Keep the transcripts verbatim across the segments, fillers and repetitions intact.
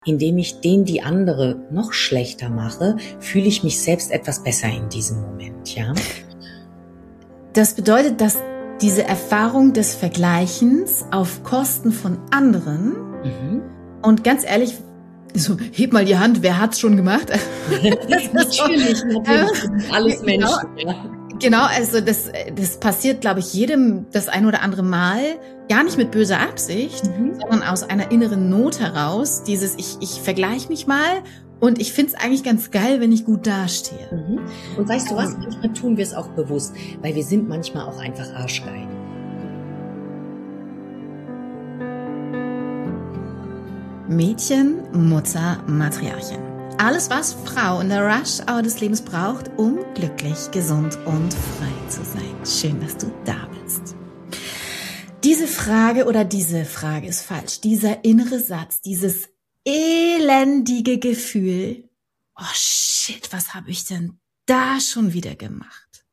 Indem ich den, die andere noch schlechter mache, fühle ich mich selbst etwas besser in diesem Moment, ja. Das bedeutet, dass diese Erfahrung des Vergleichens auf Kosten von anderen mhm. und ganz ehrlich, so, heb mal die Hand, wer hat's schon gemacht? natürlich, natürlich, äh, alles Menschen, genau, ja. Genau, also das, das passiert, glaube ich, jedem das ein oder andere Mal, gar nicht mit böser Absicht, mhm. sondern aus einer inneren Not heraus, dieses ich, ich vergleiche mich mal und ich finde es eigentlich ganz geil, wenn ich gut dastehe. Mhm. Und weißt du was, manchmal tun wir es auch bewusst, weil wir sind manchmal auch einfach arschgeil. Mädchen, Mutter, Matriarchin. Alles, was Frau in der Rush-Hour des Lebens braucht, um glücklich, gesund und frei zu sein. Schön, dass du da bist. Diese Frage oder diese Frage ist falsch. Dieser innere Satz, dieses elendige Gefühl, oh shit, was habe ich denn da schon wieder gemacht?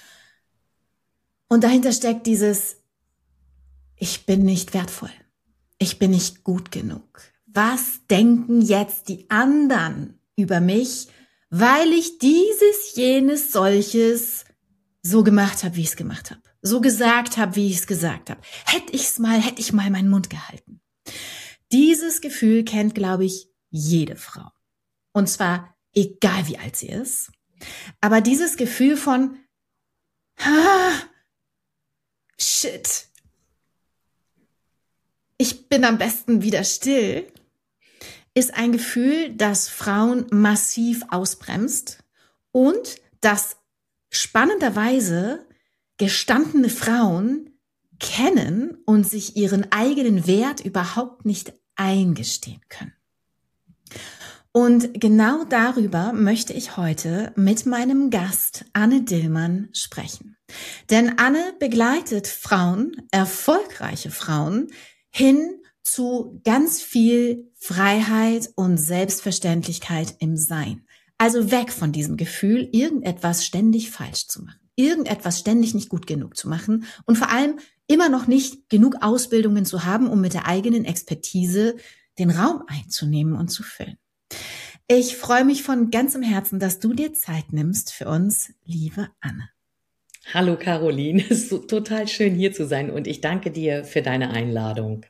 Und dahinter steckt dieses, ich bin nicht wertvoll. Ich bin nicht gut genug. Was denken jetzt die anderen über mich, weil ich dieses, jenes, solches so gemacht habe, wie ich es gemacht habe. So gesagt habe, wie ich es gesagt habe. Hätte ich's mal, hätte ich mal meinen Mund gehalten. Dieses Gefühl kennt, glaube ich, jede Frau. Und zwar egal, wie alt sie ist. Aber dieses Gefühl von, ah, shit, ich bin am besten wieder still, ist ein Gefühl, das Frauen massiv ausbremst und das spannenderweise gestandene Frauen kennen und sich ihren eigenen Wert überhaupt nicht eingestehen können. Und genau darüber möchte ich heute mit meinem Gast Anne Dillmann sprechen. Denn Anne begleitet Frauen, erfolgreiche Frauen, hin zu ganz viel Freiheit und Selbstverständlichkeit im Sein. Also weg von diesem Gefühl, irgendetwas ständig falsch zu machen, irgendetwas ständig nicht gut genug zu machen und vor allem immer noch nicht genug Ausbildungen zu haben, um mit der eigenen Expertise den Raum einzunehmen und zu füllen. Ich freue mich von ganzem Herzen, dass du dir Zeit nimmst für uns, liebe Anne. Hallo Caroline, es ist so total schön hier zu sein und ich danke dir für deine Einladung.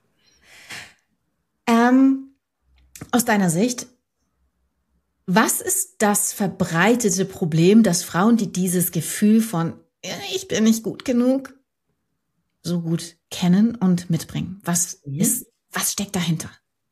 Ähm, aus deiner Sicht, was ist das verbreitete Problem, dass Frauen, die dieses Gefühl von ich bin nicht gut genug, so gut kennen und mitbringen? Was mhm. ist, was steckt dahinter?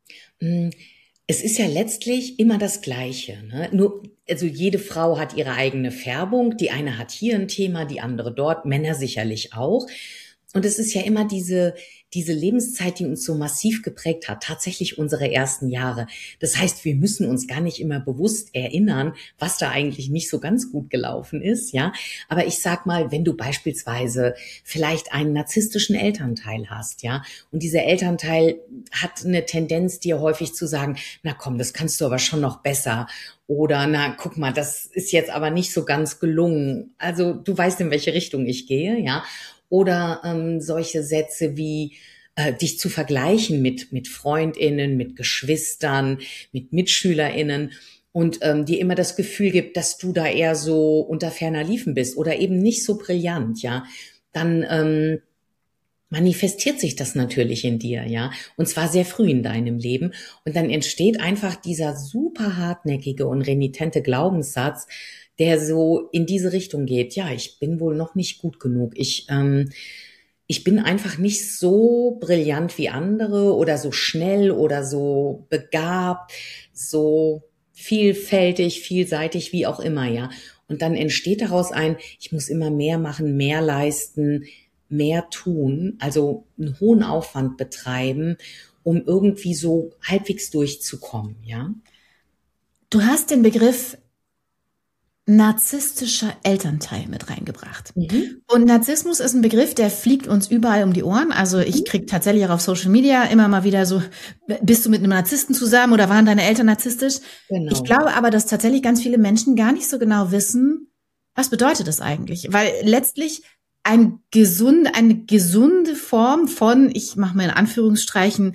Es ist ja letztlich immer das Gleiche, ne? Nur, also jede Frau hat ihre eigene Färbung. Die eine hat hier ein Thema, die andere dort, Männer sicherlich auch. Und es ist ja immer diese, diese Lebenszeit, die uns so massiv geprägt hat, tatsächlich unsere ersten Jahre. Das heißt, wir müssen uns gar nicht immer bewusst erinnern, was da eigentlich nicht so ganz gut gelaufen ist, ja. Aber ich sag mal, wenn du beispielsweise vielleicht einen narzisstischen Elternteil hast, ja, und dieser Elternteil hat eine Tendenz, dir häufig zu sagen, na komm, das kannst du aber schon noch besser. Oder na, guck mal, das ist jetzt aber nicht so ganz gelungen. Also du weißt, in welche Richtung ich gehe, ja. Oder ähm, solche Sätze wie äh, dich zu vergleichen mit mit FreundInnen, mit Geschwistern, mit MitschülerInnen und ähm, dir immer das Gefühl gibt, dass du da eher so unter ferner Liefen bist oder eben nicht so brillant, ja, dann ähm, manifestiert sich das natürlich in dir, ja, und zwar sehr früh in deinem Leben und dann entsteht einfach dieser super hartnäckige und renitente Glaubenssatz, der so in diese Richtung geht. Ja, ich bin wohl noch nicht gut genug. Ich ähm, ich bin einfach nicht so brillant wie andere oder so schnell oder so begabt, so vielfältig, vielseitig, wie auch immer, ja. Und dann entsteht daraus ein, ich muss immer mehr machen, mehr leisten, mehr tun, also einen hohen Aufwand betreiben, um irgendwie so halbwegs durchzukommen, ja. Du hast den Begriff narzisstischer Elternteil mit reingebracht. Mhm. Und Narzissmus ist ein Begriff, der fliegt uns überall um die Ohren. Also ich krieg tatsächlich auch auf Social Media immer mal wieder so, bist du mit einem Narzissten zusammen oder waren deine Eltern narzisstisch? Genau. Ich glaube aber, dass tatsächlich ganz viele Menschen gar nicht so genau wissen, was bedeutet das eigentlich? Weil letztlich ein gesunde, eine gesunde Form von, ich mache mal in Anführungsstreichen,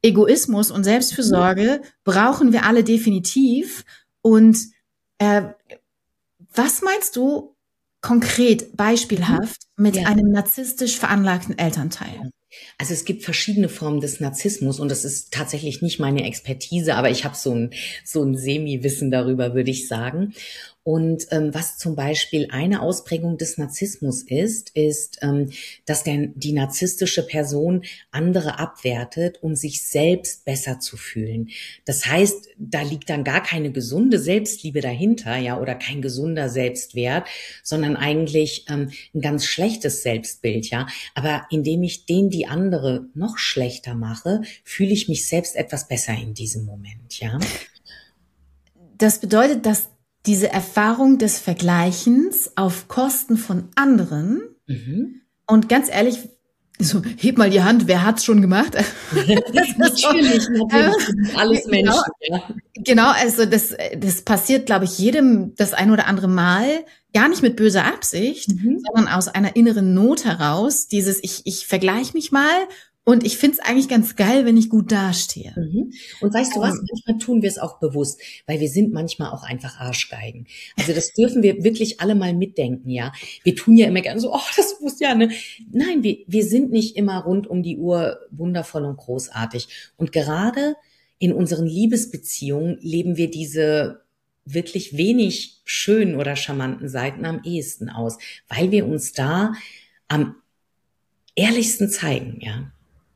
Egoismus und Selbstfürsorge brauchen wir alle definitiv. Und äh, was meinst du konkret, beispielhaft, mit ja. einem narzisstisch veranlagten Elternteil? Also es gibt verschiedene Formen des Narzissmus und das ist tatsächlich nicht meine Expertise, aber ich habe so ein so ein Semi-Wissen darüber, würde ich sagen. Und ähm, was zum Beispiel eine Ausprägung des Narzissmus ist, ist, ähm, dass der, die narzisstische Person andere abwertet, um sich selbst besser zu fühlen. Das heißt, da liegt dann gar keine gesunde Selbstliebe dahinter, ja, oder kein gesunder Selbstwert, sondern eigentlich ähm, ein ganz schlechtes Selbstbild, ja. Aber indem ich den die andere noch schlechter mache, fühle ich mich selbst etwas besser in diesem Moment, ja. Das bedeutet, dass diese Erfahrung des Vergleichens auf Kosten von anderen, mhm. und ganz ehrlich, so, heb mal die Hand, wer hat's schon gemacht? natürlich, natürlich, äh, alles Menschen. Genau, ja. genau, also das, das passiert, glaube ich, jedem das ein oder andere Mal, gar nicht mit böser Absicht, mhm. sondern aus einer inneren Not heraus, dieses ich, ich vergleiche mich mal. Und ich find's eigentlich ganz geil, wenn ich gut dastehe. Mhm. Und weißt du was, manchmal tun wir es auch bewusst, weil wir sind manchmal auch einfach Arschgeigen. Also das dürfen wir wirklich alle mal mitdenken, ja. Wir tun ja immer gerne so, oh, das muss ja, ne. Nein, wir, wir sind nicht immer rund um die Uhr wundervoll und großartig. Und gerade in unseren Liebesbeziehungen leben wir diese wirklich wenig schönen oder charmanten Seiten am ehesten aus, weil wir uns da am ehrlichsten zeigen, ja.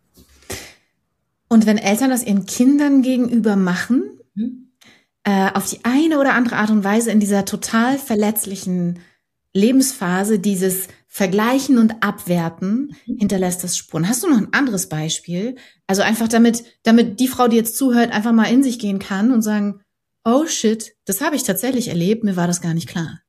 Und wenn Eltern das ihren Kindern gegenüber machen, mhm. äh, auf die eine oder andere Art und Weise in dieser total verletzlichen Lebensphase, dieses Vergleichen und Abwerten, mhm. hinterlässt das Spuren. Hast du noch ein anderes Beispiel? Also einfach damit, damit die Frau, die jetzt zuhört, einfach mal in sich gehen kann und sagen, oh shit, das habe ich tatsächlich erlebt, mir war das gar nicht klar.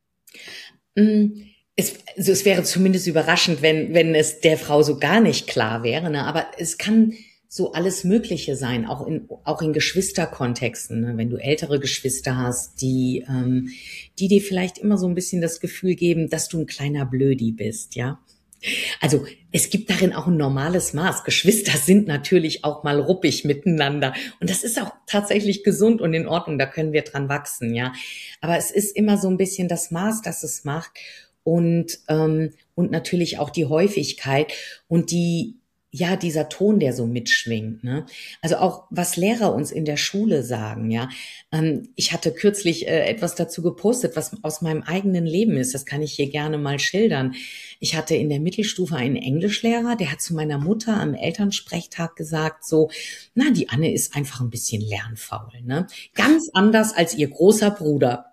Mhm. Es, also es wäre zumindest überraschend, wenn, wenn es der Frau so gar nicht klar wäre, ne? Aber es kann so alles Mögliche sein, auch in, auch in Geschwisterkontexten, ne? Wenn du ältere Geschwister hast, die, ähm, die dir vielleicht immer so ein bisschen das Gefühl geben, dass du ein kleiner Blödi bist, ja. Also es gibt darin auch ein normales Maß. Geschwister sind natürlich auch mal ruppig miteinander und das ist auch tatsächlich gesund und in Ordnung, da können wir dran wachsen, ja. Aber es ist immer so ein bisschen das Maß, das es macht und ähm, und natürlich auch die Häufigkeit und die ja, dieser Ton, der so mitschwingt, ne? Also auch, was Lehrer uns in der Schule sagen, ja. Ähm, ich hatte kürzlich äh, etwas dazu gepostet, was aus meinem eigenen Leben ist. Das kann ich hier gerne mal schildern. Ich hatte in der Mittelstufe einen Englischlehrer, der hat zu meiner Mutter am Elternsprechtag gesagt, so, na, die Anne ist einfach ein bisschen lernfaul, ne? Ganz anders als ihr großer Bruder.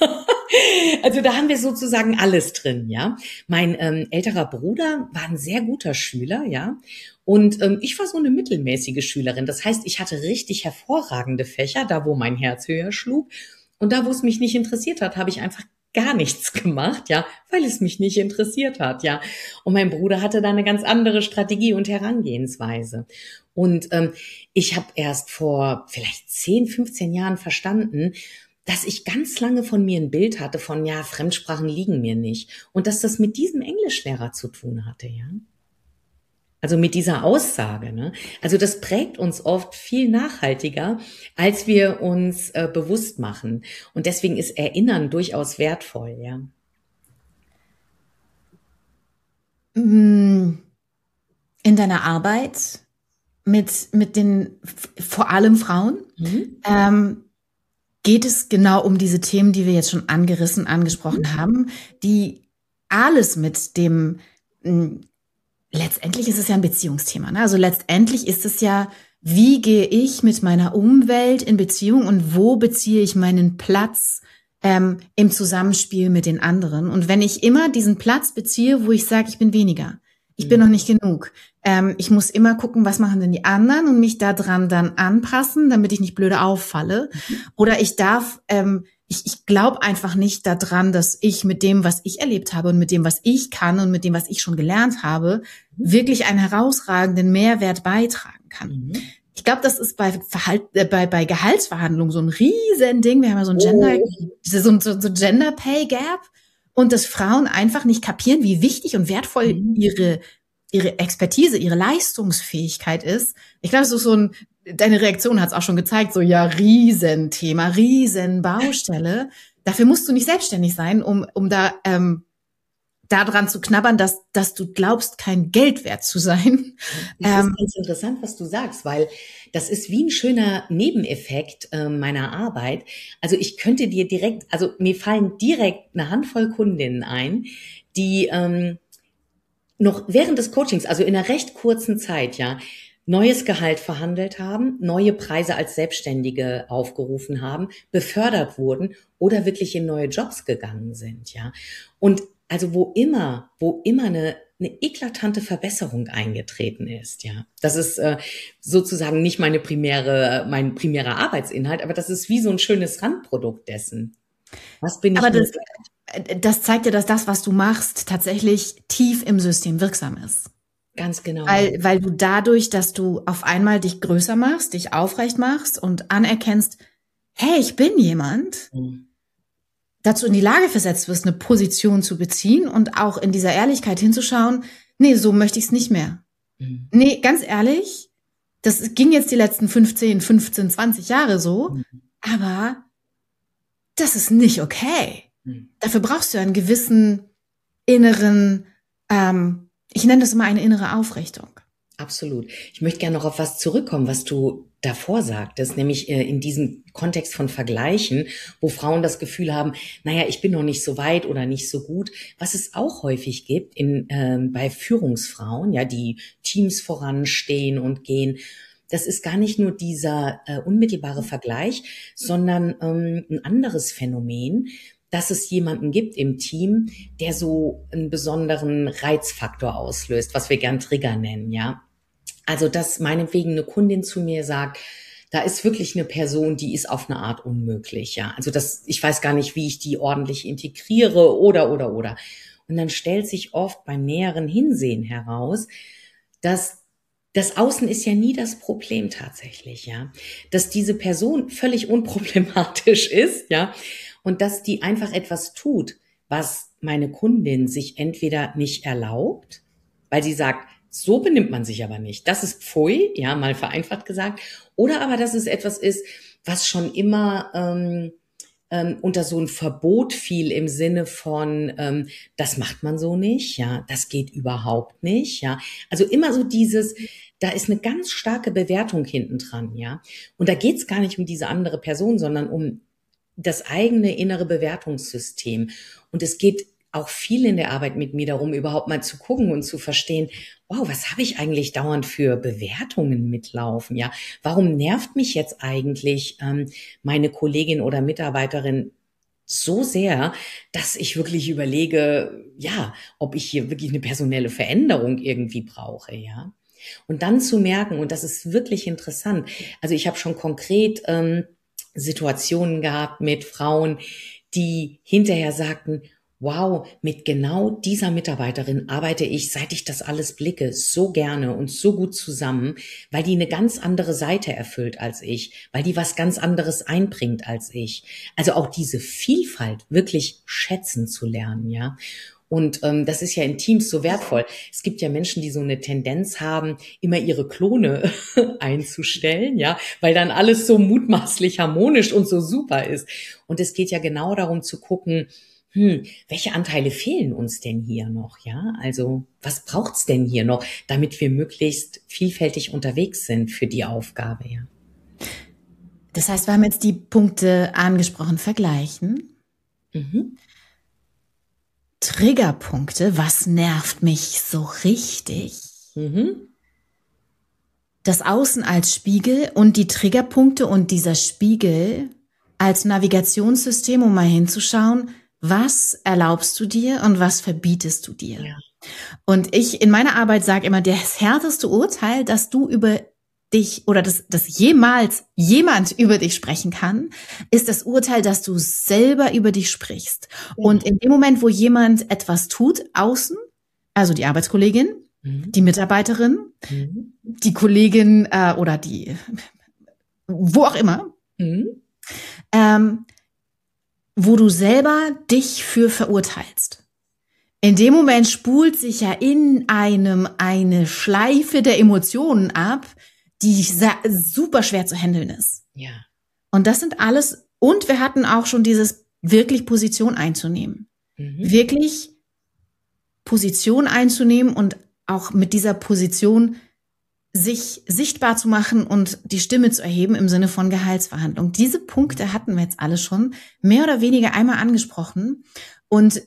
Also da haben wir sozusagen alles drin, ja. Mein ähm, älterer Bruder war ein sehr guter Schüler, ja. Und ähm, ich war so eine mittelmäßige Schülerin. Das heißt, ich hatte richtig hervorragende Fächer, da wo mein Herz höher schlug. Und da, wo es mich nicht interessiert hat, habe ich einfach gar nichts gemacht, ja, weil es mich nicht interessiert hat, ja. Und mein Bruder hatte da eine ganz andere Strategie und Herangehensweise. Und ähm, ich habe erst vor vielleicht zehn, fünfzehn Jahren verstanden, dass ich ganz lange von mir ein Bild hatte von, ja, Fremdsprachen liegen mir nicht. Und dass das mit diesem Englischlehrer zu tun hatte, ja. Also mit dieser Aussage, ne. Also das prägt uns oft viel nachhaltiger, als wir uns äh, bewusst machen. Und deswegen ist Erinnern durchaus wertvoll, ja. In deiner Arbeit mit, mit den, vor allem Frauen, mhm. ähm, geht es genau um diese Themen, die wir jetzt schon angerissen, angesprochen haben, die alles mit dem, mh, letztendlich ist es ja ein Beziehungsthema, ne? Also letztendlich ist es ja, wie gehe ich mit meiner Umwelt in Beziehung und wo beziehe ich meinen Platz ähm, im Zusammenspiel mit den anderen? Und wenn ich immer diesen Platz beziehe, wo ich sage, ich bin weniger, ich bin noch nicht genug. Ähm, ich muss immer gucken, was machen denn die anderen und mich daran dann anpassen, damit ich nicht blöde auffalle. Mhm. Oder ich darf, ähm, ich, ich glaube einfach nicht daran, dass ich mit dem, was ich erlebt habe und mit dem, was ich kann und mit dem, was ich schon gelernt habe, mhm. wirklich einen herausragenden Mehrwert beitragen kann. Mhm. Ich glaube, das ist bei, Verhalt, äh, bei, bei Gehaltsverhandlungen so ein riesen Ding. Wir haben ja so ein Gender, oh. so, so, so Gender Pay Gap. Und dass Frauen einfach nicht kapieren, wie wichtig und wertvoll mhm. ihre ihre Expertise, ihre Leistungsfähigkeit ist. Ich glaube, es ist so ein, deine Reaktion hat es auch schon gezeigt, so ja, Riesenthema, Riesenbaustelle. Dafür musst du nicht selbstständig sein, um, um da, ähm, daran zu knabbern, dass, dass du glaubst, kein Geld wert zu sein. Das ist ganz interessant, was du sagst, weil das ist wie ein schöner Nebeneffekt äh, meiner Arbeit. Also ich könnte dir direkt, also mir fallen direkt eine Handvoll Kundinnen ein, die ähm, noch während des Coachings, also in einer recht kurzen Zeit, ja, neues Gehalt verhandelt haben, neue Preise als Selbstständige aufgerufen haben, befördert wurden oder wirklich in neue Jobs gegangen sind, ja. Und also wo immer, wo immer eine, eine eklatante Verbesserung eingetreten ist, ja. Das ist äh, sozusagen nicht meine primäre, mein primärer Arbeitsinhalt, aber das ist wie so ein schönes Randprodukt dessen. Was bin ich? Aber das, das zeigt ja, dass das, was du machst, tatsächlich tief im System wirksam ist. Ganz genau. Weil, weil du dadurch, dass du auf einmal dich größer machst, dich aufrecht machst und anerkennst, hey, ich bin jemand, mhm. dazu in die Lage versetzt wirst, eine Position zu beziehen und auch in dieser Ehrlichkeit hinzuschauen, nee, so möchte ich es nicht mehr. Mhm. Nee, ganz ehrlich, das ging jetzt die letzten fünfzehn, fünfzehn, zwanzig Jahre so, mhm. aber das ist nicht okay. Mhm. Dafür brauchst du einen gewissen inneren, ähm, ich nenne das immer eine innere Aufrichtung. Absolut. Ich möchte gerne noch auf was zurückkommen, was du davor sagtest, nämlich äh, in diesem Kontext von Vergleichen, wo Frauen das Gefühl haben, naja, ich bin noch nicht so weit oder nicht so gut, was es auch häufig gibt in äh, bei Führungsfrauen, ja, die Teams voranstehen und gehen. Das ist gar nicht nur dieser äh, unmittelbare Vergleich, sondern ähm, ein anderes Phänomen, dass es jemanden gibt im Team, der so einen besonderen Reizfaktor auslöst, was wir gern Trigger nennen, ja. Also, dass meinetwegen eine Kundin zu mir sagt, da ist wirklich eine Person, die ist auf eine Art unmöglich, ja. Also das, ich weiß gar nicht, wie ich die ordentlich integriere oder, oder, oder. Und dann stellt sich oft beim näheren Hinsehen heraus, dass das Außen ist ja nie das Problem tatsächlich, ja. Dass diese Person völlig unproblematisch ist, ja. Und dass die einfach etwas tut, was meine Kundin sich entweder nicht erlaubt, weil sie sagt, so benimmt man sich aber nicht. Das ist Pfui, ja, mal vereinfacht gesagt. Oder aber, dass es etwas ist, was schon immer ähm, ähm, unter so ein Verbot fiel im Sinne von, ähm, das macht man so nicht, ja, das geht überhaupt nicht, ja. Also immer so dieses, da ist eine ganz starke Bewertung hinten dran, ja. Und da geht's gar nicht um diese andere Person, sondern um das eigene innere Bewertungssystem. Und es geht auch viel in der Arbeit mit mir darum, überhaupt mal zu gucken und zu verstehen, wow, was habe ich eigentlich dauernd für Bewertungen mitlaufen? Ja, warum nervt mich jetzt eigentlich ähm, meine Kollegin oder Mitarbeiterin so sehr, dass ich wirklich überlege, ja, ob ich hier wirklich eine personelle Veränderung irgendwie brauche, ja. Und dann zu merken, und das ist wirklich interessant, also ich habe schon konkret ähm, Situationen gehabt mit Frauen, die hinterher sagten, wow, mit genau dieser Mitarbeiterin arbeite ich, seit ich das alles blicke, so gerne und so gut zusammen, weil die eine ganz andere Seite erfüllt als ich, weil die was ganz anderes einbringt als ich. Also auch diese Vielfalt wirklich schätzen zu lernen, ja. Und ähm, das ist ja in Teams so wertvoll. Es gibt ja Menschen, die so eine Tendenz haben, immer ihre Klone einzustellen, ja, weil dann alles so mutmaßlich harmonisch und so super ist. Und es geht ja genau darum zu gucken, hm, welche Anteile fehlen uns denn hier noch, ja? Also was braucht's denn hier noch, damit wir möglichst vielfältig unterwegs sind für die Aufgabe, ja? Das heißt, wir haben jetzt die Punkte angesprochen, vergleichen. Mhm. Triggerpunkte, was nervt mich so richtig? Mhm. Das Außen als Spiegel und die Triggerpunkte und dieser Spiegel als Navigationssystem, um mal hinzuschauen, was erlaubst du dir und was verbietest du dir? Ja. Und ich in meiner Arbeit sage immer, das härteste Urteil, das du über dich oder das, das jemals jemand über dich sprechen kann, ist das Urteil, dass du selber über dich sprichst. Ja. Und in dem Moment, wo jemand etwas tut, außen, also die Arbeitskollegin, mhm. die Mitarbeiterin, mhm. die Kollegin äh, oder die, wo auch immer, mhm. ähm, wo du selber dich für verurteilst, in dem Moment spult sich ja in einem eine Schleife der Emotionen ab, die super schwer zu handeln ist. Ja. Und das sind alles, und wir hatten auch schon dieses wirklich Position einzunehmen. Mhm. Wirklich Position einzunehmen und auch mit dieser Position sich sichtbar zu machen und die Stimme zu erheben im Sinne von Gehaltsverhandlung. Diese Punkte hatten wir jetzt alle schon mehr oder weniger einmal angesprochen. Und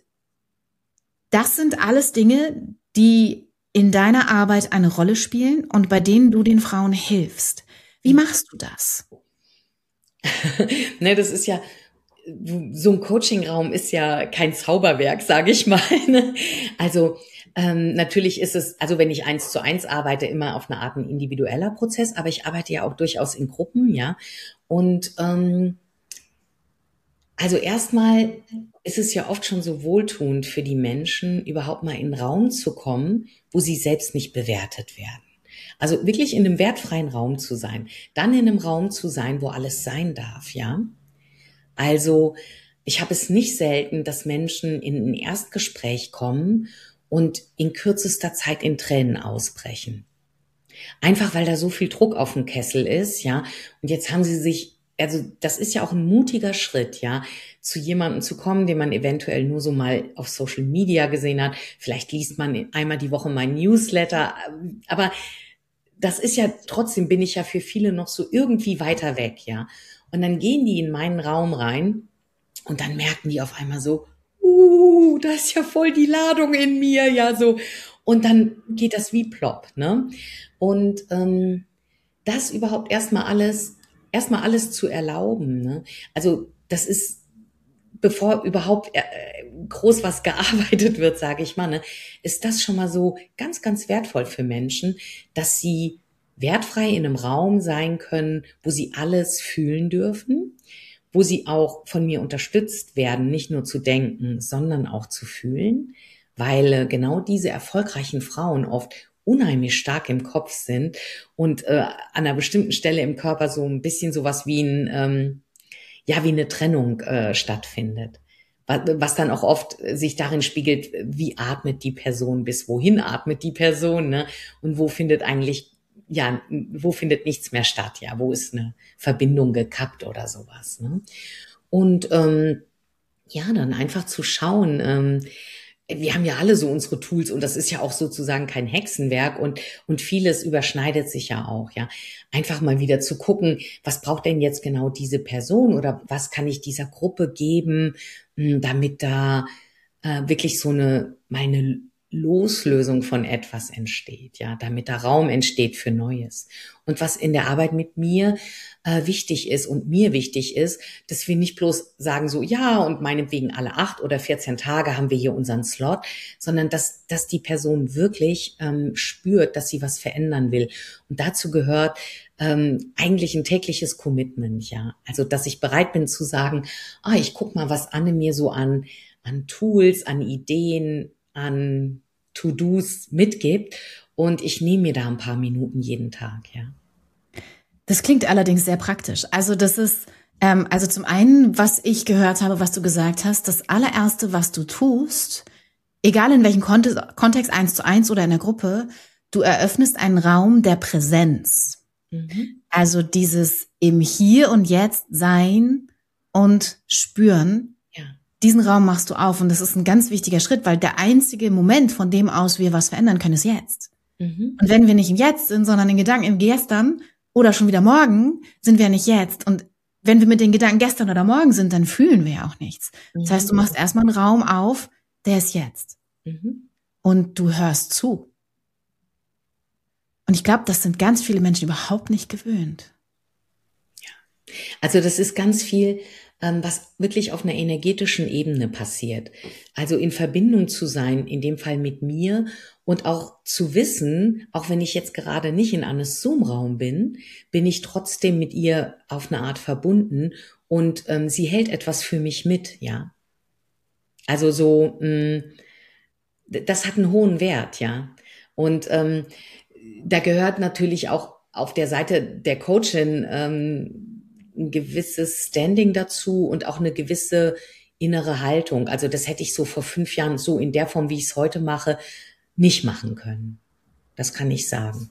das sind alles Dinge, die in deiner Arbeit eine Rolle spielen und bei denen du den Frauen hilfst. Wie machst du das? Ne, das ist ja, so ein Coachingraum ist ja kein Zauberwerk, sage ich mal. Also ähm, natürlich ist es, also wenn ich eins zu eins arbeite, immer auf eine Art ein individueller Prozess, aber ich arbeite ja auch durchaus in Gruppen, ja. Und ähm, also erstmal ist es ja oft schon so wohltuend für die Menschen, überhaupt mal in einen Raum zu kommen, wo sie selbst nicht bewertet werden. Also wirklich in einem wertfreien Raum zu sein, dann in einem Raum zu sein, wo alles sein darf, ja. Also ich habe es nicht selten, dass Menschen in ein Erstgespräch kommen und in kürzester Zeit in Tränen ausbrechen. Einfach weil da so viel Druck auf dem Kessel ist, ja. Und jetzt haben sie sich, also das ist ja auch ein mutiger Schritt, ja, zu jemandem zu kommen, den man eventuell nur so mal auf Social Media gesehen hat. Vielleicht liest man einmal die Woche mein Newsletter, aber das ist ja, trotzdem bin ich ja für viele noch so irgendwie weiter weg, ja. Und dann gehen die in meinen Raum rein und dann merken die auf einmal so, uh, da ist ja voll die Ladung in mir, ja, so. Und dann geht das wie plopp, ne? Und ähm, das überhaupt erstmal alles, erstmal alles zu erlauben, ne? Also das ist, bevor überhaupt äh, groß was gearbeitet wird, sage ich mal, ne, ist das schon mal so ganz, ganz wertvoll für Menschen, dass sie wertfrei in einem Raum sein können, wo sie alles fühlen dürfen, wo sie auch von mir unterstützt werden, nicht nur zu denken, sondern auch zu fühlen, weil äh, genau diese erfolgreichen Frauen oft unheimlich stark im Kopf sind und äh, an einer bestimmten Stelle im Körper so ein bisschen sowas wie ein, ähm, ja, wie eine Trennung äh, stattfindet. Was, was dann auch oft sich darin spiegelt, wie atmet die Person, bis wohin atmet die Person, ne? Und wo findet eigentlich ja, wo findet nichts mehr statt, ja, wo ist eine Verbindung gekappt oder sowas, ne? Und ähm, ja, dann einfach zu schauen, ähm, wir haben ja alle so unsere Tools und das ist ja auch sozusagen kein Hexenwerk und und vieles überschneidet sich ja auch, ja. Einfach mal wieder zu gucken, was braucht denn jetzt genau diese Person oder was kann ich dieser Gruppe geben, damit da äh, wirklich so eine meine Loslösung von etwas entsteht, ja, damit da Raum entsteht für Neues. Und was in der Arbeit mit mir äh, wichtig ist und mir wichtig ist, dass wir nicht bloß sagen so, ja, und meinetwegen alle acht oder vierzehn Tage haben wir hier unseren Slot, sondern dass, dass die Person wirklich ähm, spürt, dass sie was verändern will. Und dazu gehört ähm, eigentlich ein tägliches Commitment, ja. Also, dass ich bereit bin zu sagen, ah, ich guck mal, was Anne mir so an, an Tools, an Ideen, an To-Dos mitgibt und ich nehme mir da ein paar Minuten jeden Tag, ja. Das klingt allerdings sehr praktisch. Also das ist, ähm, also zum einen, was ich gehört habe, was du gesagt hast, das allererste, was du tust, egal in welchem Kont- Kontext, eins zu eins oder in der Gruppe, du eröffnest einen Raum der Präsenz. Mhm. Also dieses im Hier und Jetzt sein und spüren. Diesen Raum machst du auf und das ist ein ganz wichtiger Schritt, weil der einzige Moment, von dem aus wir was verändern können, ist jetzt. Mhm. Und wenn wir nicht im Jetzt sind, sondern in Gedanken im Gestern oder schon wieder morgen, sind wir nicht jetzt. Und wenn wir mit den Gedanken gestern oder morgen sind, dann fühlen wir ja auch nichts. Mhm. Das heißt, du machst erstmal einen Raum auf, der ist jetzt. Mhm. Und du hörst zu. Und ich glaube, das sind ganz viele Menschen überhaupt nicht gewöhnt. Ja. Also das ist ganz viel, was wirklich auf einer energetischen Ebene passiert. Also in Verbindung zu sein, in dem Fall mit mir und auch zu wissen, auch wenn ich jetzt gerade nicht in Annes Zoom-Raum bin, bin ich trotzdem mit ihr auf eine Art verbunden und ähm, sie hält etwas für mich mit, ja. Also so, mh, das hat einen hohen Wert, ja. Und ähm, da gehört natürlich auch auf der Seite der Coachin ähm, ein gewisses Standing dazu und auch eine gewisse innere Haltung. Also das hätte ich so vor fünf Jahren so in der Form, wie ich es heute mache, nicht machen können. Das kann ich sagen.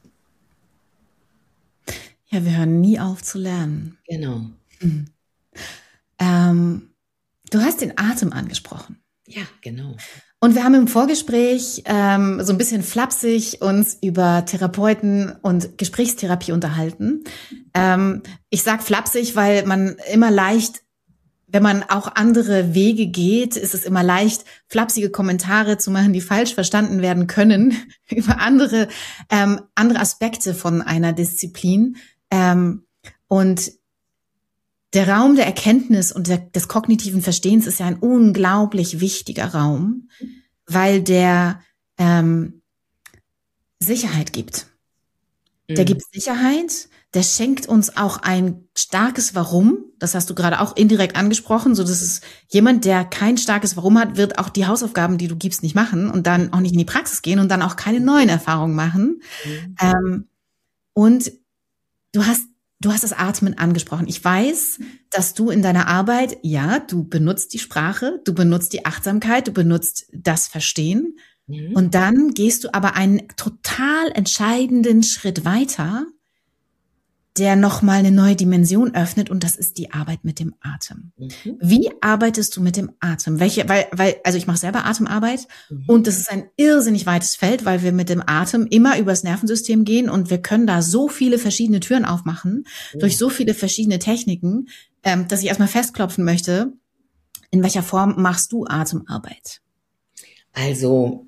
Ja, wir hören nie auf zu lernen. Genau. Mhm. Ähm, du hast den Atem angesprochen. Ja, genau. Und wir haben im Vorgespräch ähm, so ein bisschen flapsig uns über Therapeuten und Gesprächstherapie unterhalten. Ähm, ich sag flapsig, weil man immer leicht, wenn man auch andere Wege geht, ist es immer leicht, flapsige Kommentare zu machen, die falsch verstanden werden können über andere ähm, andere Aspekte von einer Disziplin. Ähm, und der Raum der Erkenntnis und der, des kognitiven Verstehens ist ja ein unglaublich wichtiger Raum, weil der ähm, Sicherheit gibt. Der Mhm. gibt Sicherheit, der schenkt uns auch ein starkes Warum. Das hast du gerade auch indirekt angesprochen. So, das ist jemand, der kein starkes Warum hat, wird auch die Hausaufgaben, die du gibst, nicht machen und dann auch nicht in die Praxis gehen und dann auch keine neuen Erfahrungen machen. Mhm. Ähm, und du hast Du hast das Atmen angesprochen. Ich weiß, dass du in deiner Arbeit, ja, du benutzt die Sprache, du benutzt die Achtsamkeit, du benutzt das Verstehen. Mhm. Und dann gehst du aber einen total entscheidenden Schritt weiter, der nochmal eine neue Dimension öffnet, und das ist die Arbeit mit dem Atem. Mhm. Wie arbeitest du mit dem Atem? Welche, weil, weil, also ich mache selber Atemarbeit Mhm. und das ist ein irrsinnig weites Feld, weil wir mit dem Atem immer übers Nervensystem gehen und wir können da so viele verschiedene Türen aufmachen, Ja. durch so viele verschiedene Techniken, ähm, dass ich erstmal festklopfen möchte, in welcher Form machst du Atemarbeit? Also,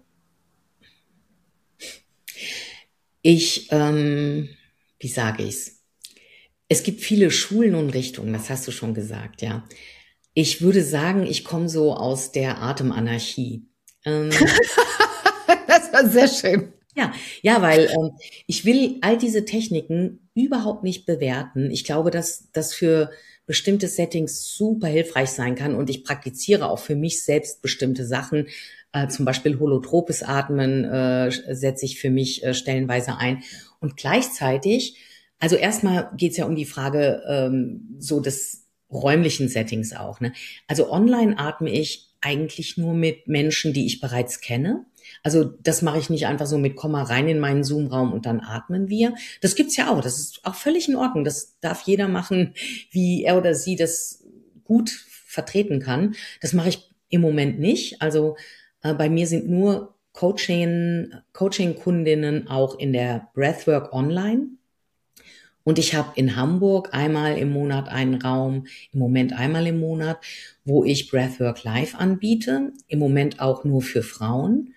ich, ähm, wie sage ich's? Es gibt viele Schulen und Richtungen, das hast du schon gesagt, ja. Ich würde sagen, ich komme so aus der Atemanarchie. Ähm, Das war sehr schön. ja, ja, weil ähm, ich will all diese Techniken überhaupt nicht bewerten. Ich glaube, dass das für bestimmte Settings super hilfreich sein kann und ich praktiziere auch für mich selbst bestimmte Sachen. Äh, zum Beispiel holotropes Atmen äh, setze ich für mich äh, stellenweise ein. Und gleichzeitig, also erstmal geht's ja um die Frage ähm, so des räumlichen Settings auch. Ne? Also online atme ich eigentlich nur mit Menschen, die ich bereits kenne. Also das mache ich nicht einfach so mit Komma rein in meinen Zoom-Raum und dann atmen wir. Das gibt's ja auch. Das ist auch völlig in Ordnung. Das darf jeder machen, wie er oder sie das gut vertreten kann. Das mache ich im Moment nicht. Also äh, bei mir sind nur Coaching, Coaching-Kundinnen auch in der Breathwork Online. Und ich habe in Hamburg einmal im Monat einen Raum, im Moment einmal im Monat, wo ich Breathwork Live anbiete. Im Moment auch nur für Frauen.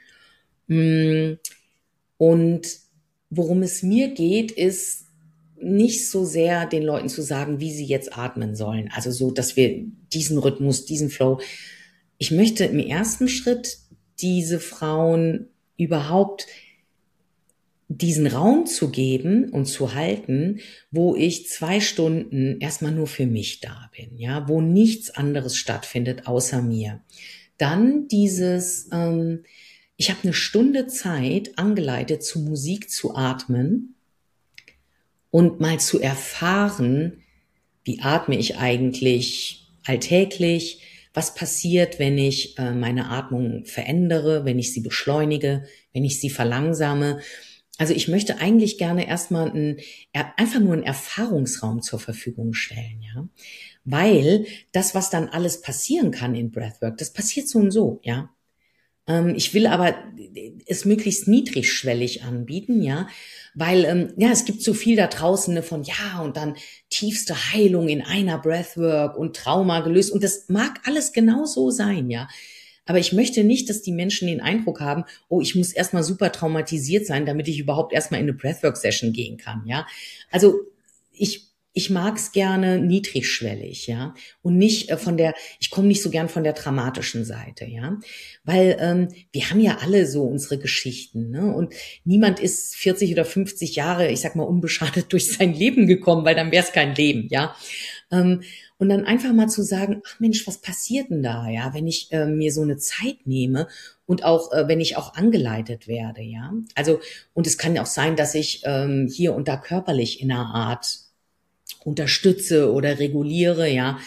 Und worum es mir geht, ist nicht so sehr den Leuten zu sagen, wie sie jetzt atmen sollen. Also so, dass wir diesen Rhythmus, diesen Flow. Ich möchte im ersten Schritt diese Frauen überhaupt diesen Raum zu geben und zu halten, wo ich zwei Stunden erstmal nur für mich da bin, ja, wo nichts anderes stattfindet außer mir. Dann dieses, ähm, ich habe eine Stunde Zeit angeleitet, zu Musik zu atmen und mal zu erfahren, wie atme ich eigentlich alltäglich, was passiert, wenn ich äh, meine Atmung verändere, wenn ich sie beschleunige, wenn ich sie verlangsame. Also ich möchte eigentlich gerne erstmal ein, einfach nur einen Erfahrungsraum zur Verfügung stellen, ja, weil das, was dann alles passieren kann in Breathwork, das passiert so und so, ja. Ähm, ich will aber es möglichst niedrigschwellig anbieten, ja, weil ähm, ja es gibt so viel da draußen ne, von ja und dann tiefste Heilung in einer Breathwork und Trauma gelöst und das mag alles genau so sein, ja. Aber ich möchte nicht, dass die Menschen den Eindruck haben, oh, ich muss erstmal super traumatisiert sein, damit ich überhaupt erstmal in eine Breathwork-Session gehen kann, ja. Also ich, ich mag's gerne niedrigschwellig, ja. Und nicht äh, von der, ich komme nicht so gern von der dramatischen Seite, ja. Weil ähm, wir haben ja alle so unsere Geschichten, ne. Und niemand ist vierzig oder fünfzig Jahre, ich sag mal, unbeschadet durch sein Leben gekommen, weil dann wäre es kein Leben, ja. Ähm, Und dann einfach mal zu sagen, ach Mensch, was passiert denn da, ja, wenn ich äh, mir so eine Zeit nehme und auch, äh, wenn ich auch angeleitet werde, ja. Also, und es kann ja auch sein, dass ich ähm, hier und da körperlich in einer Art unterstütze oder reguliere, ja.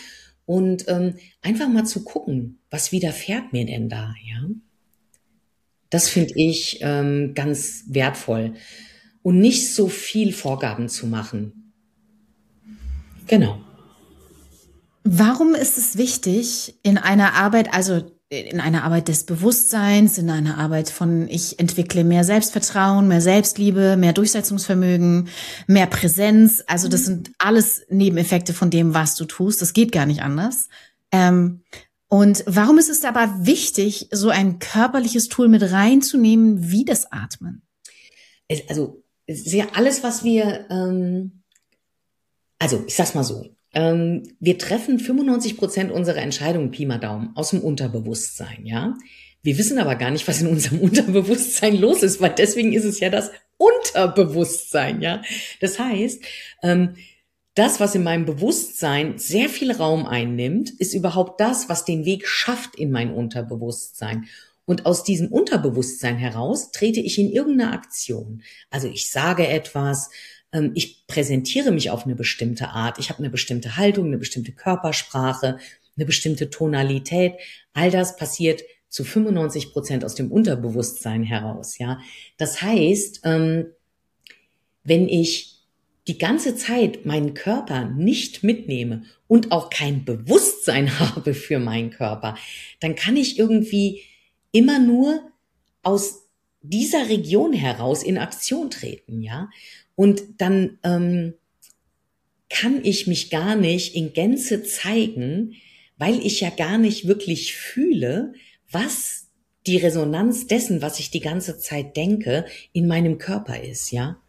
und ähm, einfach mal zu gucken, was widerfährt mir denn da, ja. Das finde ich ähm, ganz wertvoll und nicht so viel Vorgaben zu machen. Genau. Warum ist es wichtig, in einer Arbeit, also in einer Arbeit des Bewusstseins, in einer Arbeit von ich entwickle mehr Selbstvertrauen, mehr Selbstliebe, mehr Durchsetzungsvermögen, mehr Präsenz, also das sind alles Nebeneffekte von dem, was du tust, das geht gar nicht anders. Ähm, und warum ist es aber wichtig, so ein körperliches Tool mit reinzunehmen, wie das Atmen? Es, also es ist ja alles, was wir, ähm, also ich sag's mal so, ähm, wir treffen fünfundneunzig Prozent unserer Entscheidungen, Pi mal Daumen, aus dem Unterbewusstsein, ja. Wir wissen aber gar nicht, was in unserem Unterbewusstsein los ist, weil deswegen ist es ja das Unterbewusstsein, ja. Das heißt, ähm, das, was in meinem Bewusstsein sehr viel Raum einnimmt, ist überhaupt das, was den Weg schafft in mein Unterbewusstsein. Und aus diesem Unterbewusstsein heraus trete ich in irgendeine Aktion. Also ich sage etwas, ähm, ich präsentiere mich auf eine bestimmte Art, ich habe eine bestimmte Haltung, eine bestimmte Körpersprache, eine bestimmte Tonalität. All das passiert zu fünfundneunzig Prozent aus dem Unterbewusstsein heraus. Ja, das heißt, ähm, wenn ich die ganze Zeit meinen Körper nicht mitnehme und auch kein Bewusstsein habe für meinen Körper, dann kann ich irgendwie immer nur aus dieser Region heraus in Aktion treten, ja. Und dann ähm, kann ich mich gar nicht in Gänze zeigen, weil ich ja gar nicht wirklich fühle, was die Resonanz dessen, was ich die ganze Zeit denke, in meinem Körper ist, ja.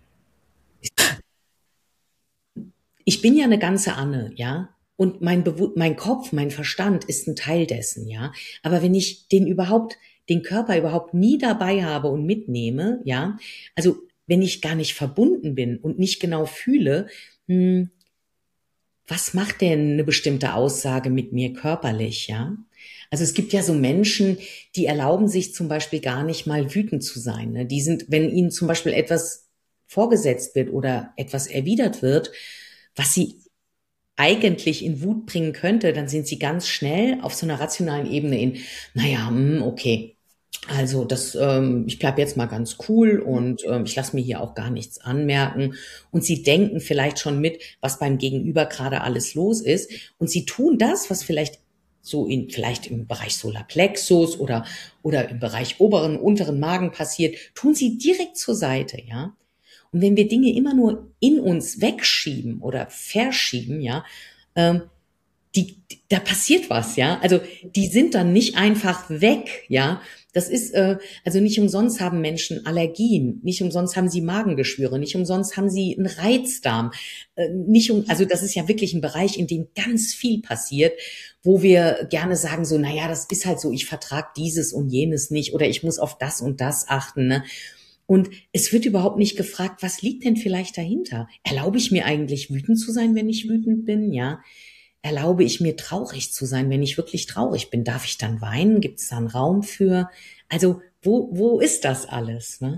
Ich bin ja eine ganze Anne, ja. Und mein, Bewu- mein Kopf, mein Verstand ist ein Teil dessen, ja. Aber wenn ich den überhaupt, den Körper überhaupt nie dabei habe und mitnehme, ja, also wenn ich gar nicht verbunden bin und nicht genau fühle, hm, was macht denn eine bestimmte Aussage mit mir körperlich, ja? Also es gibt ja so Menschen, die erlauben sich zum Beispiel gar nicht mal wütend zu sein. Ne? Die sind, wenn ihnen zum Beispiel etwas vorgesetzt wird oder etwas erwidert wird, was sie eigentlich in Wut bringen könnte, dann sind sie ganz schnell auf so einer rationalen Ebene in, naja, hm, okay, also das, ähm, ich bleib jetzt mal ganz cool und ähm, ich lasse mir hier auch gar nichts anmerken. Und sie denken vielleicht schon mit, was beim Gegenüber gerade alles los ist. Und sie tun das, was vielleicht so in, vielleicht im Bereich Solarplexus oder, oder im Bereich oberen, unteren Magen passiert, tun sie direkt zur Seite, ja. Und wenn wir Dinge immer nur in uns wegschieben oder verschieben, ja, ähm, die, die, da passiert was, ja. Also die sind dann nicht einfach weg, ja. Das ist, äh, also nicht umsonst haben Menschen Allergien, nicht umsonst haben sie Magengeschwüre, nicht umsonst haben sie einen Reizdarm. Äh, nicht um, also das ist ja wirklich ein Bereich, in dem ganz viel passiert, wo wir gerne sagen so, na ja, das ist halt so, ich vertrag dieses und jenes nicht oder ich muss auf das und das achten, ne? Und es wird überhaupt nicht gefragt, was liegt denn vielleicht dahinter? Erlaube ich mir eigentlich wütend zu sein, wenn ich wütend bin? Ja. Erlaube ich mir traurig zu sein, wenn ich wirklich traurig bin? Darf ich dann weinen? Gibt es da einen Raum für? Also wo, wo ist das alles? Ne?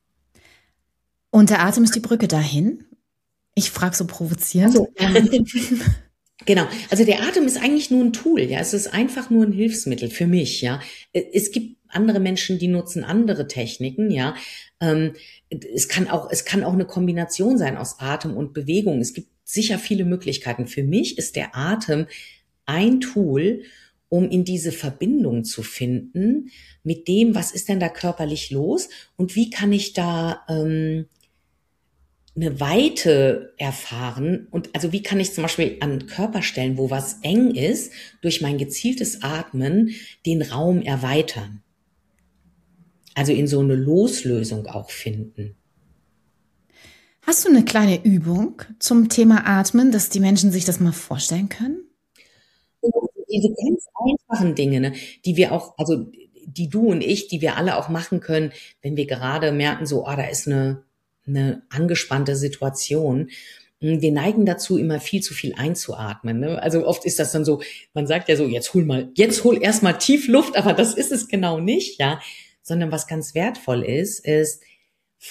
Und der Atem ist die Brücke dahin? Ich frage so provozierend. Also, ähm, genau. Also der Atem ist eigentlich nur ein Tool. Ja, es ist einfach nur ein Hilfsmittel für mich. Ja, es gibt andere Menschen, die nutzen andere Techniken. Ja, ähm, es kann auch, es kann auch eine Kombination sein aus Atem und Bewegung. Es gibt sicher viele Möglichkeiten. Für mich ist der Atem ein Tool, um in diese Verbindung zu finden mit dem, was ist denn da körperlich los und wie kann ich da ähm, eine Weite erfahren und also wie kann ich zum Beispiel an Körperstellen, wo was eng ist, durch mein gezieltes Atmen den Raum erweitern. Also in so eine Loslösung auch finden. Hast du eine kleine Übung zum Thema Atmen, dass die Menschen sich das mal vorstellen können? Diese ganz einfachen Dinge, ne, die wir auch, also die du und ich, die wir alle auch machen können, wenn wir gerade merken, so, ah, da ist eine, eine angespannte Situation. Wir neigen dazu, immer viel zu viel einzuatmen. Ne? Also oft ist das dann so, man sagt ja so, jetzt hol mal, jetzt hol erstmal tief Luft, aber das ist es genau nicht, ja. Sondern was ganz wertvoll ist, ist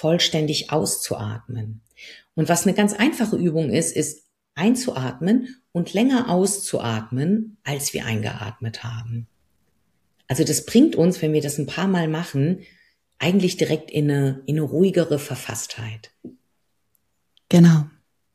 vollständig auszuatmen. Und was eine ganz einfache Übung ist, ist einzuatmen und länger auszuatmen, als wir eingeatmet haben. Also das bringt uns, wenn wir das ein paar Mal machen, eigentlich direkt in eine, in eine ruhigere Verfasstheit. Genau.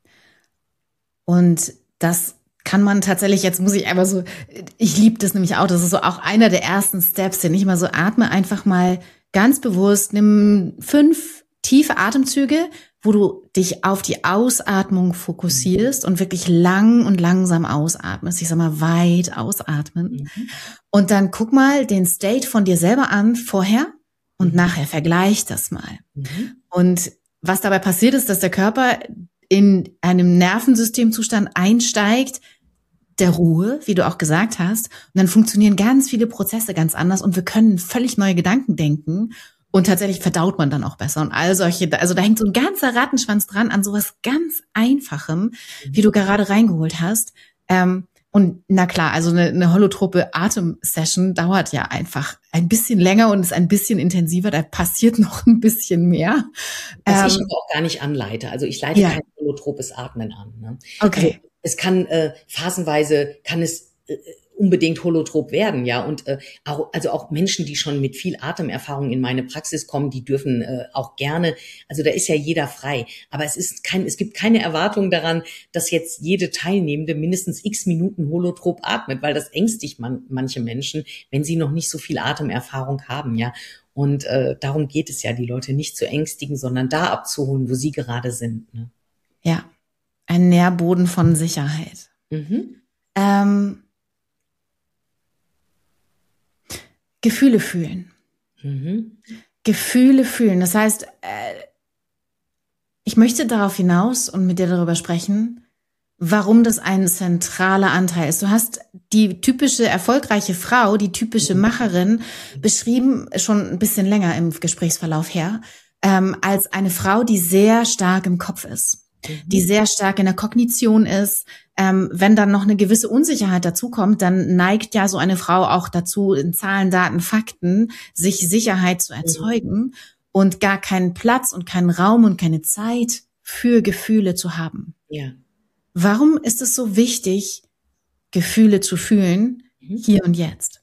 Und das kann man tatsächlich, jetzt muss ich einfach so, ich liebe das nämlich auch, das ist so auch einer der ersten Steps, den ich mal so atme, einfach mal ganz bewusst, nimm fünf tiefe Atemzüge, wo du dich auf die Ausatmung fokussierst und wirklich lang und langsam ausatmest. Ich sag mal, weit ausatmen. Mhm. Und dann guck mal den State von dir selber an, vorher und mhm. nachher. Vergleich das mal. Mhm. Und was dabei passiert ist, dass der Körper in einem Nervensystemzustand einsteigt, der Ruhe, wie du auch gesagt hast. Und dann funktionieren ganz viele Prozesse ganz anders und wir können völlig neue Gedanken denken. Und tatsächlich verdaut man dann auch besser. Und all solche, also da hängt so ein ganzer Rattenschwanz dran an sowas ganz Einfachem, wie du gerade reingeholt hast. Ähm, und na klar, also eine, eine holotrope Atemsession dauert ja einfach ein bisschen länger und ist ein bisschen intensiver. Da passiert noch ein bisschen mehr. Was ähm, ich aber auch gar nicht anleite. Also ich leite ja. kein holotropes Atmen an. Ne? Okay. Also es kann äh, phasenweise, kann es äh, unbedingt holotrop werden, ja, und äh, auch, also auch Menschen, die schon mit viel Atemerfahrung in meine Praxis kommen, die dürfen äh, auch gerne, also da ist ja jeder frei, aber es ist kein, es gibt keine Erwartung daran, dass jetzt jede Teilnehmende mindestens x Minuten holotrop atmet, weil das ängstigt man manche Menschen, wenn sie noch nicht so viel Atemerfahrung haben, ja, und äh, darum geht es ja, die Leute nicht zu ängstigen, sondern da abzuholen, wo sie gerade sind, ne? Ja, ein Nährboden von Sicherheit. Mhm. Ähm, Gefühle fühlen. Mhm. Gefühle fühlen. Das heißt, äh, ich möchte darauf hinaus und mit dir darüber sprechen, warum das ein zentraler Anteil ist. Du hast die typische erfolgreiche Frau, die typische Macherin beschrieben, schon ein bisschen länger im Gesprächsverlauf her, ähm, als eine Frau, die sehr stark im Kopf ist, mhm. die sehr stark in der Kognition ist. Ähm, wenn dann noch eine gewisse Unsicherheit dazukommt, dann neigt ja so eine Frau auch dazu, in Zahlen, Daten, Fakten sich Sicherheit zu erzeugen mhm. und gar keinen Platz und keinen Raum und keine Zeit für Gefühle zu haben. Ja. Warum ist es so wichtig, Gefühle zu fühlen, mhm. hier und jetzt?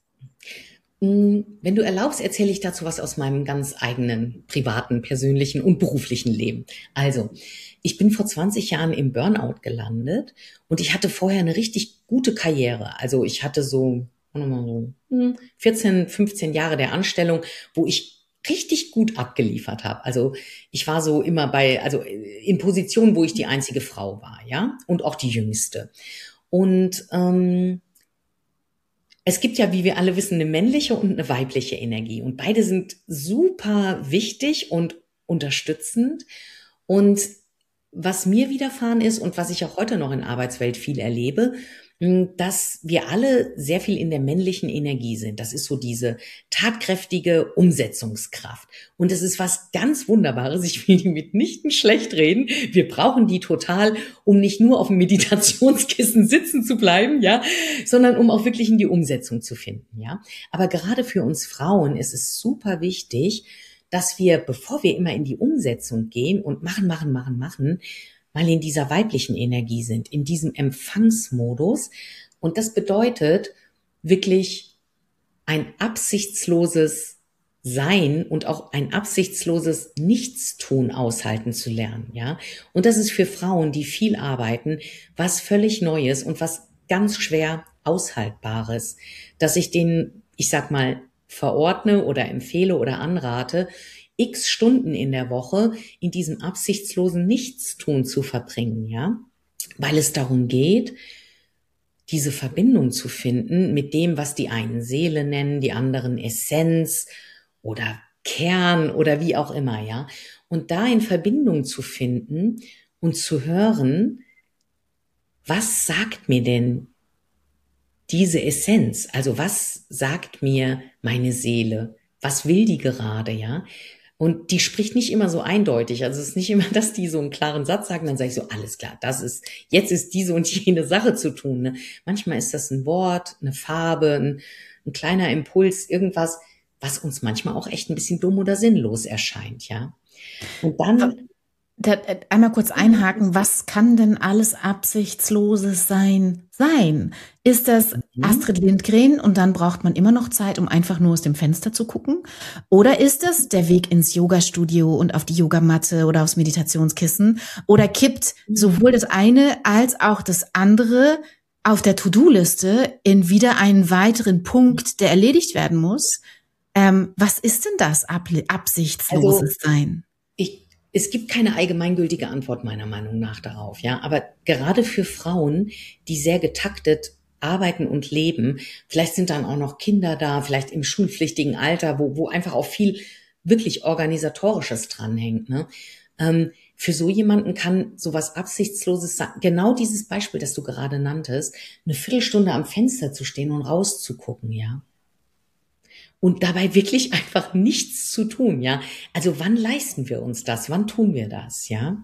Wenn du erlaubst, erzähle ich dazu was aus meinem ganz eigenen, privaten, persönlichen und beruflichen Leben. Also, ich bin vor zwanzig Jahren im Burnout gelandet und ich hatte vorher eine richtig gute Karriere. Also ich hatte so vierzehn, fünfzehn Jahre der Anstellung, wo ich richtig gut abgeliefert habe. Also ich war so immer bei, also in Positionen, wo ich die einzige Frau war, ja, und auch die jüngste. Und ähm, es gibt ja, wie wir alle wissen, eine männliche und eine weibliche Energie. Und beide sind super wichtig und unterstützend. Und was mir widerfahren ist und was ich auch heute noch in der Arbeitswelt viel erlebe, dass wir alle sehr viel in der männlichen Energie sind. Das ist so diese tatkräftige Umsetzungskraft. Und es ist was ganz Wunderbares. Ich will die mitnichten schlecht reden. Wir brauchen die total, um nicht nur auf dem Meditationskissen sitzen zu bleiben, ja, sondern um auch wirklich in die Umsetzung zu finden, ja. Aber gerade für uns Frauen ist es super wichtig, dass wir, bevor wir immer in die Umsetzung gehen und machen, machen, machen, machen, mal in dieser weiblichen Energie sind, in diesem Empfangsmodus. Und das bedeutet wirklich ein absichtsloses Sein und auch ein absichtsloses Nichtstun aushalten zu lernen, ja. Und das ist für Frauen, die viel arbeiten, was völlig Neues und was ganz schwer Aushaltbares, dass ich denen, ich sag mal, verordne oder empfehle oder anrate, x Stunden in der Woche in diesem absichtslosen Nichtstun zu verbringen, ja, weil es darum geht, diese Verbindung zu finden mit dem, was die einen Seele nennen, die anderen Essenz oder Kern oder wie auch immer, ja, und da in Verbindung zu finden und zu hören, was sagt mir denn diese Essenz? Also was sagt mir meine Seele? Was will die gerade, ja? Und die spricht nicht immer so eindeutig. Also es ist nicht immer, dass die so einen klaren Satz sagen, dann sage ich so, alles klar, das ist, jetzt ist diese und jene Sache zu tun. Ne? Manchmal ist das ein Wort, eine Farbe, ein, ein kleiner Impuls, irgendwas, was uns manchmal auch echt ein bisschen dumm oder sinnlos erscheint, ja. Und dann, Da, äh, einmal kurz einhaken, was kann denn alles Absichtsloses sein? Sein? Ist das Mhm. Astrid Lindgren und dann braucht man immer noch Zeit, um einfach nur aus dem Fenster zu gucken? Oder ist es der Weg ins Yogastudio und auf die Yogamatte oder aufs Meditationskissen? Oder kippt sowohl das eine als auch das andere auf der To-Do-Liste in wieder einen weiteren Punkt, der erledigt werden muss? Ähm, was ist denn das Ab- absichtsloses Also Sein? ich, es gibt keine allgemeingültige Antwort meiner Meinung nach darauf, ja. Aber gerade für Frauen, die sehr getaktet arbeiten und leben, vielleicht sind dann auch noch Kinder da, vielleicht im schulpflichtigen Alter, wo, wo einfach auch viel wirklich Organisatorisches dranhängt, ne? Ähm, für so jemanden kann sowas Absichtsloses sein. Genau dieses Beispiel, das du gerade nanntest, eine Viertelstunde am Fenster zu stehen und rauszugucken, ja. Und dabei wirklich einfach nichts zu tun, ja. Also wann leisten wir uns das? Wann tun wir das, ja?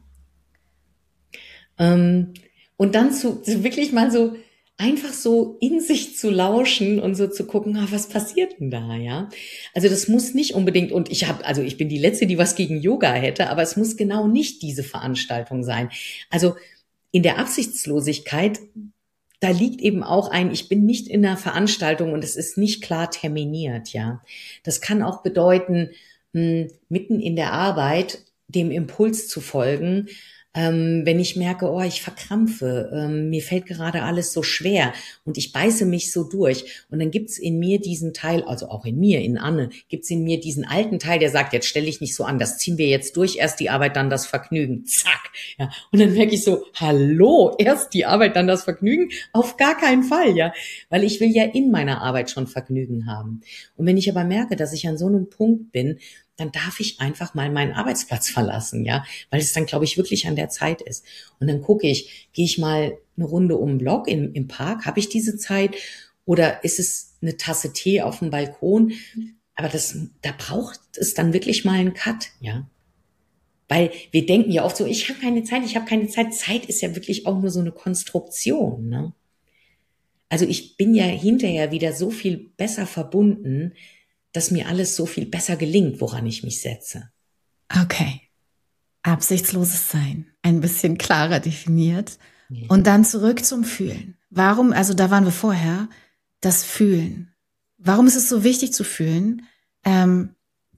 Ähm, und dann zu, zu wirklich mal so einfach so in sich zu lauschen und so zu gucken, ah, was passiert denn da, ja? Also das muss nicht unbedingt, und ich habe, also ich bin die Letzte, die was gegen Yoga hätte, aber es muss genau nicht diese Veranstaltung sein. Also in der Absichtslosigkeit, da liegt eben auch ein, ich bin nicht in einer Veranstaltung und es ist nicht klar terminiert, ja. Das kann auch bedeuten, mh, mitten in der Arbeit dem Impuls zu folgen, ähm, wenn ich merke, oh, ich verkrampfe, ähm, mir fällt gerade alles so schwer und ich beiße mich so durch. Und dann gibt's in mir diesen Teil, also auch in mir, in Anne, gibt's in mir diesen alten Teil, der sagt, jetzt stell dich nicht so an, das ziehen wir jetzt durch, erst die Arbeit, dann das Vergnügen. Zack. Ja. Und dann merke ich so, hallo, erst die Arbeit, dann das Vergnügen? Auf gar keinen Fall, ja. Weil ich will ja in meiner Arbeit schon Vergnügen haben. Und wenn ich aber merke, dass ich an so einem Punkt bin, dann darf ich einfach mal meinen Arbeitsplatz verlassen, ja, weil es dann, glaube ich, wirklich an der Zeit ist. Und dann gucke ich, gehe ich mal eine Runde um den Block im, im Park, habe ich diese Zeit oder ist es eine Tasse Tee auf dem Balkon? Aber das, da braucht es dann wirklich mal einen Cut, ja. Weil wir denken ja oft so, ich habe keine Zeit, ich habe keine Zeit. Zeit ist ja wirklich auch nur so eine Konstruktion, ne? Also ich bin ja hinterher wieder so viel besser verbunden, dass mir alles so viel besser gelingt, woran ich mich setze. Okay. Absichtsloses Sein. Ein bisschen klarer definiert. Ja. Und dann zurück zum Fühlen. Warum, also da waren wir vorher, das Fühlen. Warum ist es so wichtig zu fühlen, ähm,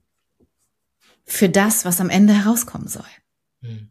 für das, was am Ende herauskommen soll? Hm.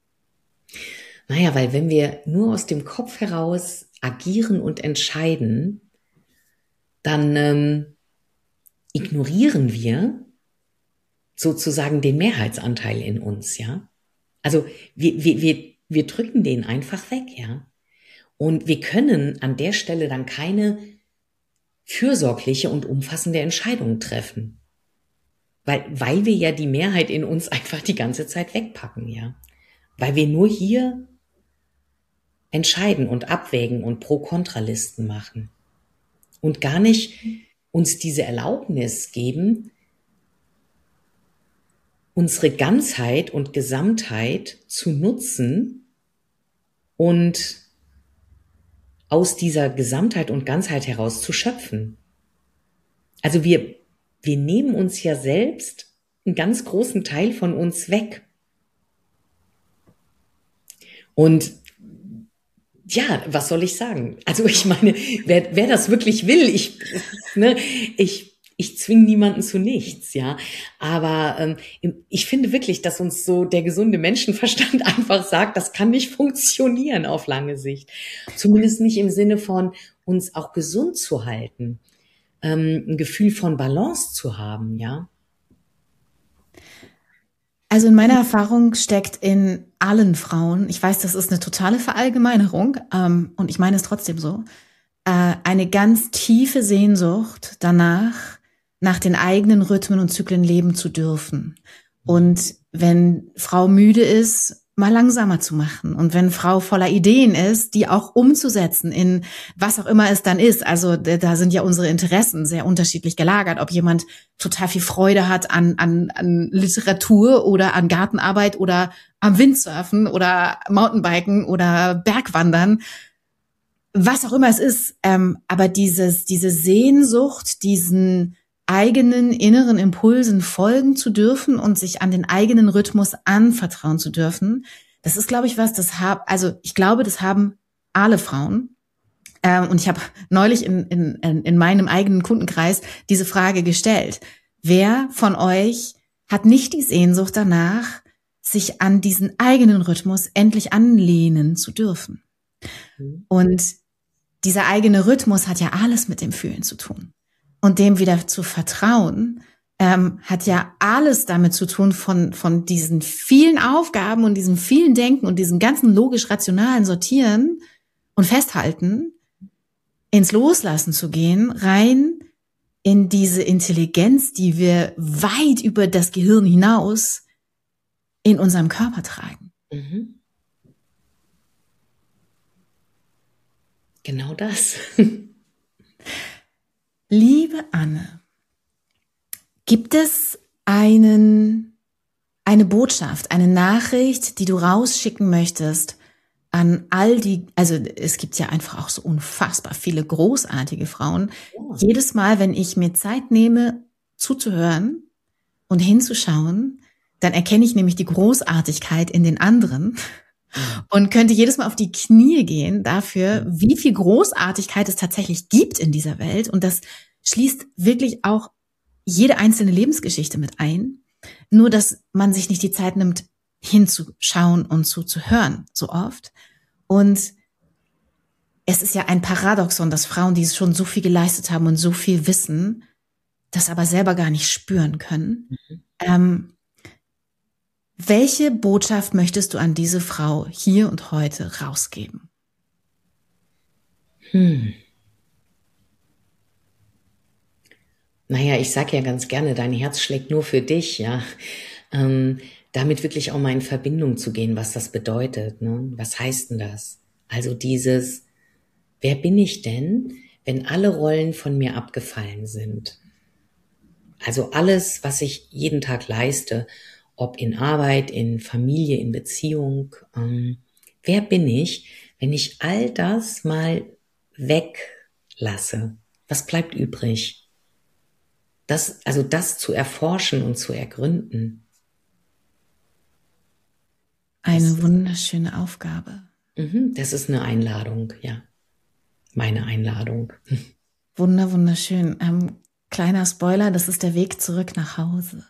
Naja, weil wenn wir nur aus dem Kopf heraus agieren und entscheiden, dann ähm, ignorieren wir sozusagen den Mehrheitsanteil in uns, ja. Also wir, wir, wir, wir drücken den einfach weg, ja. Und wir können an der Stelle dann keine fürsorgliche und umfassende Entscheidung treffen. Weil, weil wir ja die Mehrheit in uns einfach die ganze Zeit wegpacken, ja. Weil wir nur hier entscheiden und abwägen und Pro-Kontra-Listen machen. Und gar nicht uns diese Erlaubnis geben, unsere Ganzheit und Gesamtheit zu nutzen und aus dieser Gesamtheit und Ganzheit heraus zu schöpfen. Also wir, wir nehmen uns ja selbst einen ganz großen Teil von uns weg. Und ja, was soll ich sagen? Also ich meine, wer, wer das wirklich will, ich, ne, ich, ich zwinge niemanden zu nichts, ja. Aber ähm, ich finde wirklich, dass uns so der gesunde Menschenverstand einfach sagt, das kann nicht funktionieren auf lange Sicht. Zumindest nicht im Sinne von uns auch gesund zu halten, ähm, ein Gefühl von Balance zu haben, ja. Also in meiner Erfahrung steckt in allen Frauen, ich weiß, das ist eine totale Verallgemeinerung, ähm, und ich meine es trotzdem so, äh, eine ganz tiefe Sehnsucht danach, nach den eigenen Rhythmen und Zyklen leben zu dürfen. Und wenn Frau müde ist, mal langsamer zu machen. Und wenn Frau voller Ideen ist, die auch umzusetzen in was auch immer es dann ist. Also da sind ja unsere Interessen sehr unterschiedlich gelagert. Ob jemand total viel Freude hat an, an, an Literatur oder an Gartenarbeit oder am Windsurfen oder Mountainbiken oder Bergwandern. Was auch immer es ist. Ähm, aber dieses, diese Sehnsucht, diesen eigenen inneren Impulsen folgen zu dürfen und sich an den eigenen Rhythmus anvertrauen zu dürfen. Das ist, glaube ich, was, das hab, also ich glaube, das haben alle Frauen. Ähm, und ich habe neulich in, in, in meinem eigenen Kundenkreis diese Frage gestellt. Wer von euch hat nicht die Sehnsucht danach, sich an diesen eigenen Rhythmus endlich anlehnen zu dürfen? Mhm. Und dieser eigene Rhythmus hat ja alles mit dem Fühlen zu tun. Und dem wieder zu vertrauen, ähm, hat ja alles damit zu tun, von von diesen vielen Aufgaben und diesem vielen Denken und diesem ganzen logisch-rationalen Sortieren und Festhalten, ins Loslassen zu gehen, rein in diese Intelligenz, die wir weit über das Gehirn hinaus in unserem Körper tragen. Mhm. Genau das. Liebe Anne, gibt es einen, eine Botschaft, eine Nachricht, die du rausschicken möchtest an all die, also es gibt ja einfach auch so unfassbar viele großartige Frauen. Ja. Jedes Mal, wenn ich mir Zeit nehme, zuzuhören und hinzuschauen, dann erkenne ich nämlich die Großartigkeit in den anderen. Und könnte jedes Mal auf die Knie gehen dafür, wie viel Großartigkeit es tatsächlich gibt in dieser Welt. Und das schließt wirklich auch jede einzelne Lebensgeschichte mit ein. Nur, dass man sich nicht die Zeit nimmt, hinzuschauen und zuzuhören, so oft. Und es ist ja ein Paradoxon, dass Frauen, die schon so viel geleistet haben und so viel wissen, das aber selber gar nicht spüren können. Mhm. Ähm, Welche Botschaft möchtest du an diese Frau hier und heute rausgeben? Hm. Naja, ich sage ja ganz gerne, dein Herz schlägt nur für dich, ja. Ähm, damit wirklich auch mal in Verbindung zu gehen, was das bedeutet, ne? Was heißt denn das? Also dieses, wer bin ich denn, wenn alle Rollen von mir abgefallen sind? Also alles, was ich jeden Tag leiste, ob in Arbeit, in Familie, in Beziehung. Ähm, wer bin ich, wenn ich all das mal weglasse? Was bleibt übrig? Das, also das zu erforschen und zu ergründen. Eine das, wunderschöne Aufgabe. Das ist eine Einladung, ja. Meine Einladung. Wunder, wunderschön. Ähm, kleiner Spoiler, das ist der Weg zurück nach Hause.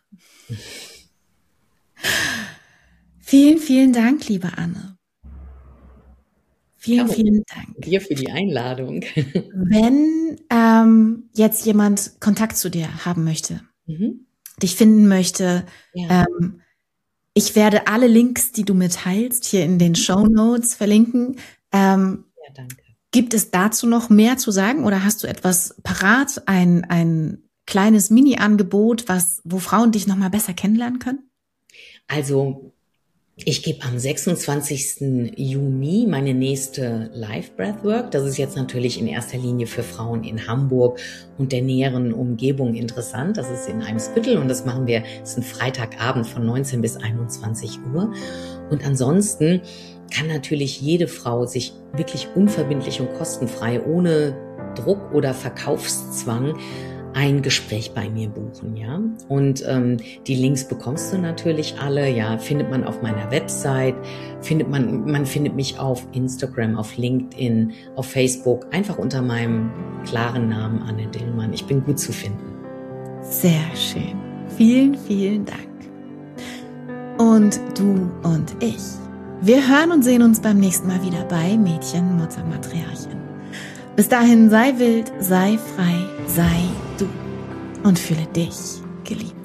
Vielen, vielen Dank, liebe Anne. Vielen, vielen Dank. Dir für die Einladung. Wenn ähm, jetzt jemand Kontakt zu dir haben möchte, mhm. dich finden möchte, ja. ähm, ich werde alle Links, die du mitteilst, hier in den Shownotes verlinken. Ähm, ja, danke. Gibt es dazu noch mehr zu sagen oder hast du etwas parat, ein, ein kleines Mini-Angebot, was, wo Frauen dich noch mal besser kennenlernen können? Also ich gebe am sechsundzwanzigsten Juni meine nächste Live-Breathwork. Das ist jetzt natürlich in erster Linie für Frauen in Hamburg und der näheren Umgebung interessant. Das ist in Eimsbüttel und das machen wir, das ist ein Freitagabend von neunzehn bis einundzwanzig Uhr. Und ansonsten kann natürlich jede Frau sich wirklich unverbindlich und kostenfrei, ohne Druck oder Verkaufszwang, ein Gespräch bei mir buchen, ja. Und ähm, die Links bekommst du natürlich alle, ja, findet man auf meiner Website, findet man, man findet mich auf Instagram, auf LinkedIn, auf Facebook, einfach unter meinem klaren Namen Anne Dillmann. Ich bin gut zu finden. Sehr schön. Vielen, vielen Dank. Und du und ich, wir hören und sehen uns beim nächsten Mal wieder bei Mädchen, Mutter, Matriarchin. Bis dahin sei wild, sei frei, sei du und fühle dich geliebt.